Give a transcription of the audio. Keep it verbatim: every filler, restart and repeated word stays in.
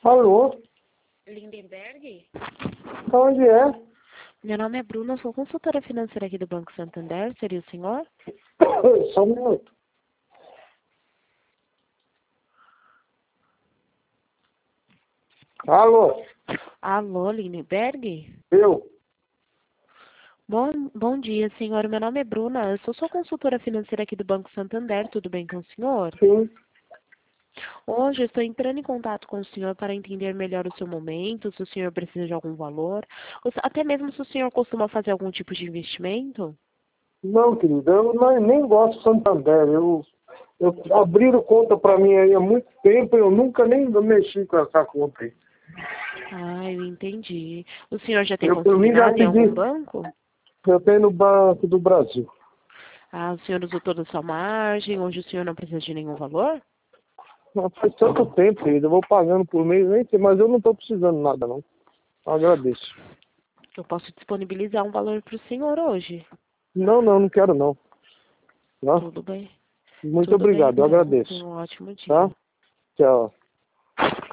Alô? Lindenberg? Onde é? Meu nome é Bruna, sou consultora financeira aqui do Banco Santander. Seria o senhor? Só um minuto. Alô? Alô, Lindenberg? Eu? Bom, bom dia, senhor. Meu nome é Bruna, eu sou sua consultora financeira aqui do Banco Santander. Tudo bem com o senhor? Sim. Hoje eu estou entrando em contato com o senhor para entender melhor o seu momento, se o senhor precisa de algum valor, ou se- até mesmo se o senhor costuma fazer algum tipo de investimento. Não, querido, eu não- nem gosto do Santander. Eu, eu abriram conta pra mim aí há muito tempo e eu nunca nem mexi com essa conta aí. Ah, eu entendi. O senhor já tem Eu, por mim, já consignado em algum pedi. banco? Eu tenho no Banco do Brasil. Ah, o senhor usou toda a sua margem, hoje o senhor não precisa de nenhum valor? Mas faz tanto tempo, querido. Eu vou pagando por mês, nem sei, mas eu não estou precisando nada, não. Eu agradeço. Eu posso disponibilizar um valor para o senhor hoje. Não, não, não quero, não. Tá? Tudo bem. Muito Tudo bem, obrigado, eu então. agradeço. Tenha um ótimo dia. Tá? Tchau.